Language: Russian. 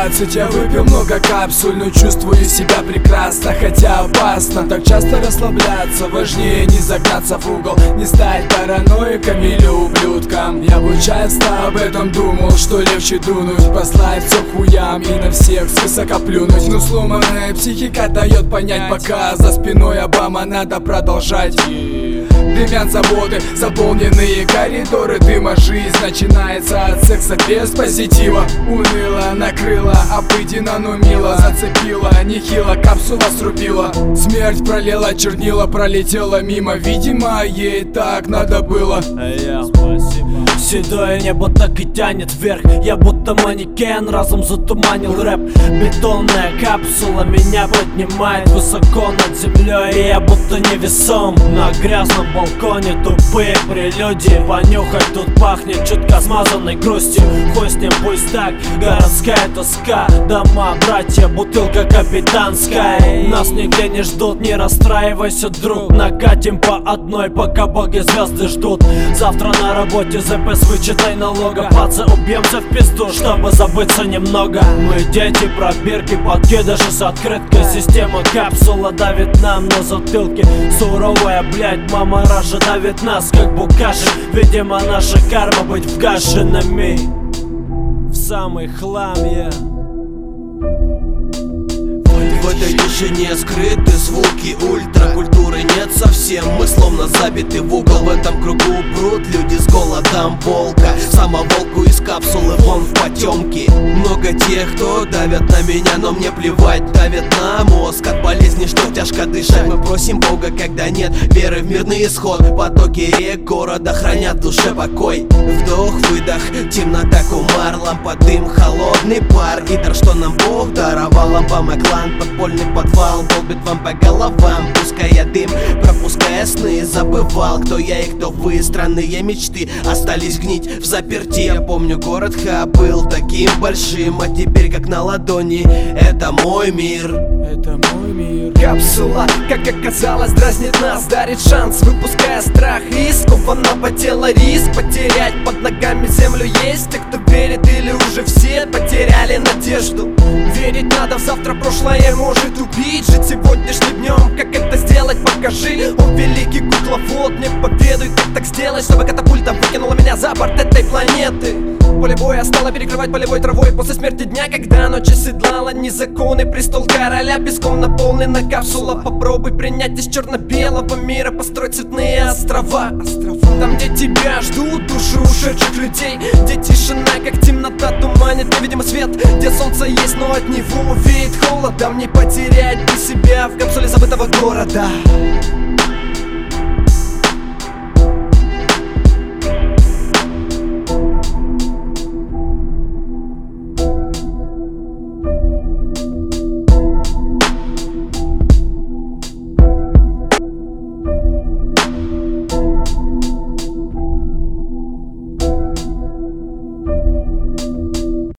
20 я выпил много капсуль, но чувствую себя прекрасно, хотя опасно так часто расслабляться. Важнее не загнаться в угол, не стать параноиком или ублюдком. Я бы часто об этом думал, что легче дунуть, послать все хуям и на всех свысока плюнуть. Но сломанная психика дает понять, пока за спиной Обама надо продолжать. Дымят заводы, заполненные коридоры дыма. Жизнь начинается от секса без позитива. Уныло накрыла, обыденно, но мило. Зацепила, нехило, капсула срубила. Смерть пролила чернила, пролетела мимо. Видимо, ей так надо было. Спасибо. Седое небо так и тянет вверх. Я будто манекен, разум затуманил рэп. Бетонная капсула меня поднимает высоко над землей, и я будто невесом. На грязном балконе тупые прелюдии. Понюхать тут пахнет чутко смазанной грустью. Хуй с ним, пусть так, городская тоска. Дома, братья, бутылка капитанская. Нас нигде не ждут, не расстраивайся, друг. Накатим по одной, пока боги звезды ждут. Завтра на работе ЗП с вычетой налога. Пацы, убьемся в пизду, чтобы забыться немного. Мы дети, пробирки, подкидыши с открыткой. Система капсула давит нам на затылке. Суровая, блядь, мама Раша давит нас, как букаши. Видимо, наша карма быть вгашенными в самый хлам, В этой тишине скрыты звуки ультракультуры нет совсем. Мы словно забиты в угол. В этом кругу брут люди с голодом волка. Самоволку из капсулы вон в потемки. Много тех, кто давят на меня, но мне плевать. Давят на мозг от болезни, что тяжко дышать. Мы просим Бога, когда нет веры в мирный исход. Потоки рек города хранят в душе покой. Вдох-выдох, темнота, кумар, лампа, дым, холодный пар. И дар, что нам Бог даровал, Обама клан. Подпольный подвал долбит вам по головам, пуская дым, пропуская сны. Забывал, кто я и кто вы. Странные мечты остались гнить в заперти. Я помню, город Ха был таким большим, а теперь как на ладони. Это мой мир. Это мой мир. Капсула, как оказалось, дразнит нас, дарит шанс, выпуская страх и скованного тела риск потерять под ногами землю. Есть те, кто верит, или уже все потеряли надежду. Верить надо в завтра, прошлое может убить. Жить сегодняшним днем, как это сделать, покажи. О, великий кукловод, мне поведуй, как так сделать, чтобы катапульта выкинула меня за борт этой планеты. Поле боя стало перекрывать полевой травой после смерти дня, когда ночь оседлала незаконный престол короля. Песком наполнена капсула, попробуй принять из черно-белого мира, построить цветные острова. Там, где тебя ждут души ушедших людей, где тишина, как темнота, туманит невидимый свет, где солнце есть, но от него веет холодом. Не потерять бы себя в капсуле забытого города.